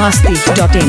biharmasti.in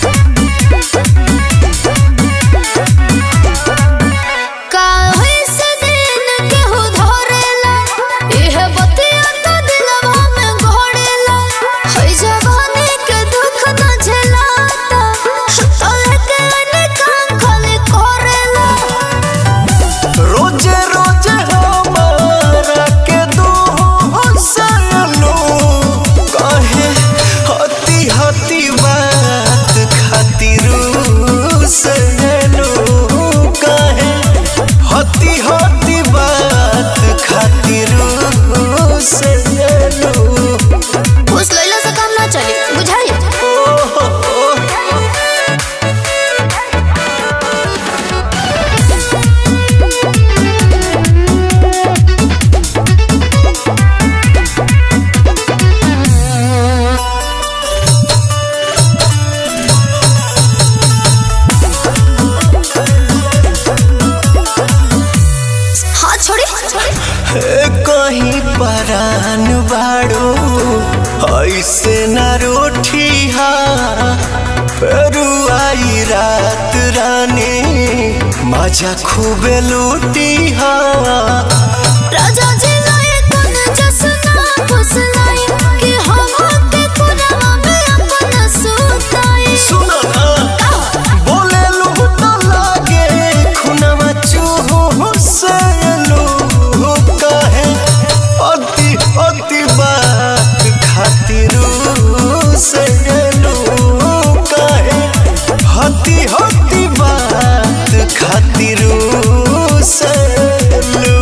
कहीं परान बाड़ो ऐसे न रोठिया पेरू आई रात रानी मजा खूबे लूटिया राजा जी लाए तन जसना फुसलाई कि हम के कुनवा में अपना सुताई सुनो ना बोले लू तो लागे खुनवा चूहो से लू काहे अति अति बात खातिर से लू काहे हती हती बात खातिर से लू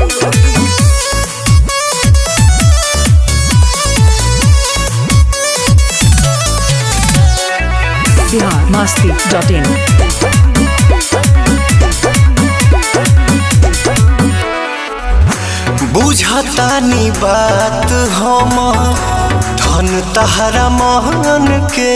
biharmasti.in बुझतानी बात हम धन तहरा महन के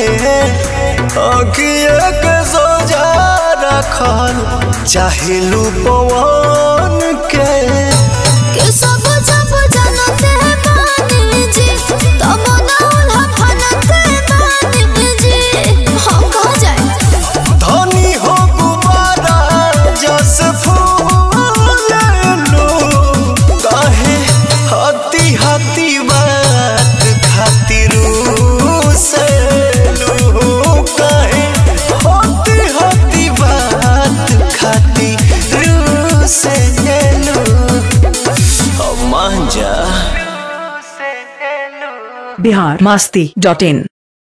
अगिए के सोजा रखल चाहेलू पवन के सब जब जानते माने जी तब ना उल्हा फनते माने जी हम कहाँ जाए धनी हो गुबारा जस फूल लो काहे हती हती बात खातिर से लो काहे हती हती बात खातिर से लो मान जा biharmasti.in